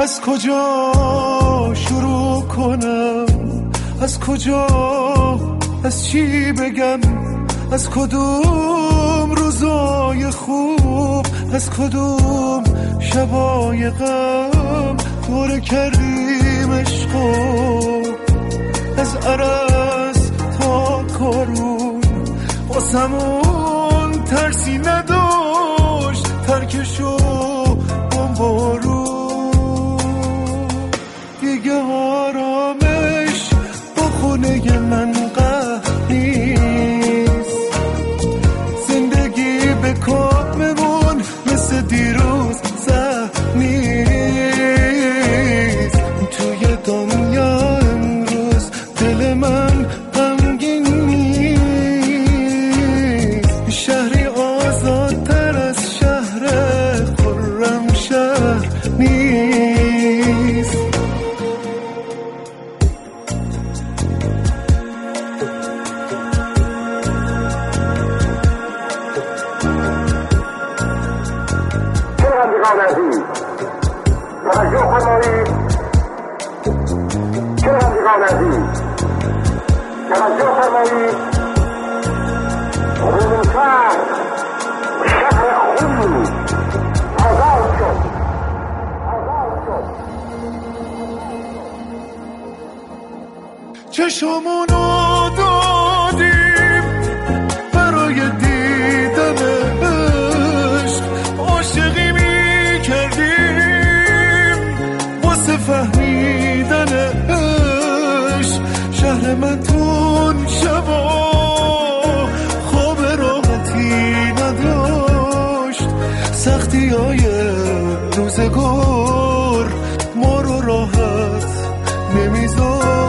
از کجا شروع کنم، از کجا، از چی بگم، از کدوم روزای خوب، از کدوم شبای غم دوره کردیم عشقو، از عرس تا کارون واسمون ترسی نداشت، ترکشو بمبارون. دیگه آرامش با خونه من قهر نیست، زندگی به کاممون مثل دیروز زهر نیست. توی دنیا امروز دل من غمگین نیست، شهری آزادتر از شهر خرم شهر نیست. شنوندگان عزیز توجه فرمایید، شنوندگان عزیز توجه فرمایید. روزشهر شهر خوبی آزاد شد. چشمونو دادیم برای دیدن عشق، عاشقی میکردیم واسه فهمیدن عشق. شهر من تون شبا خواب راحتی نداشت، سختی های روزگار ما رو راحت نمیذاشت.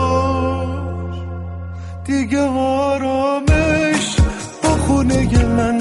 دیگه آرامش با خونه من